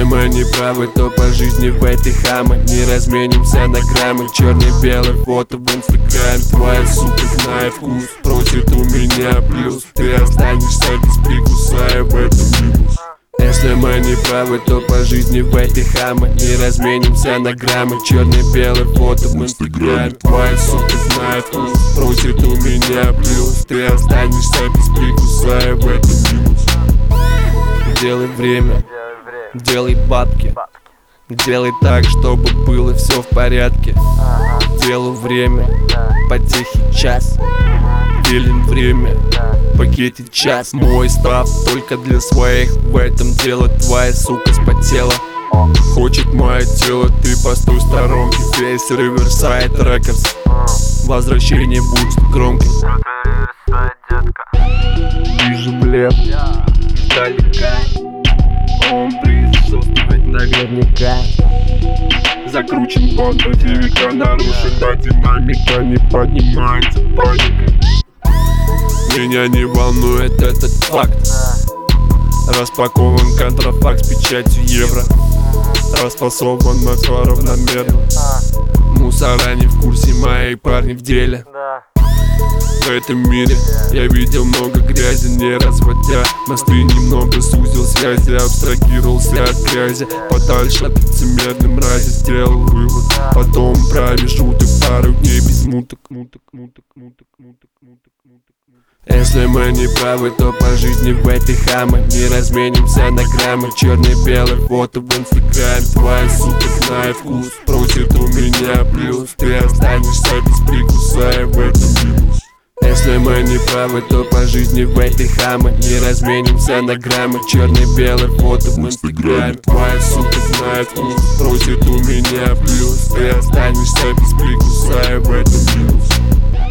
мы не правы, то по жизни в этой хамы не разменимся на граммы. Черно-белое фото в инстаграме. Твоя сука знает вкус, просит у меня плюс. Ты останешься без прикуса, и в этом минус. Если мы не правы, то по жизни в этой хамы не разменимся на граммы. Черно-белое фото в инстаграме. Твоя сука знает вкус, просит у меня плюс. Ты останешься без прикуса, и в этом минус. Делай время, делай бабки, делай так, чтобы было все в порядке. Делаю время, потехи час, делим время, пакете час. Мой став только для своих, в этом дело. Твоя сука спотела, хочет мое тело, ты постой в сторонке. Весь Riverside Records, возвращение будет громким. Вижу блеф издалека, он присутствует наверняка. Закручен контур века, нарушена динамика, не поднимается паника. Меня не волнует этот факт. Распакован контрафакт с печатью евро. Расфасован на все равномерно. Мусора не в курсе, мои парни в деле. В этом мире я видел много грязи, не разводя мосты, немного сузил связи, абстрагировался от грязи, подальше от лицемерной мрази, сделал вывод. Потом промежуток пару дней без муток. Если мы не правы, то по жизни в этой хамы не разменимся на граммы. Черно-белое фото в инстаграме. Твоя сука знает вкус, просит у меня плюс. Ты останешься без прикуса, и в этом минус. Если мы не правы, то по жизни в этой хамы не разменимся на граммы. Черно-белое фото в инстаграме. Твоя сука знает вкус, просит у меня плюс. Ты останешься без прикуса, и в этом минус.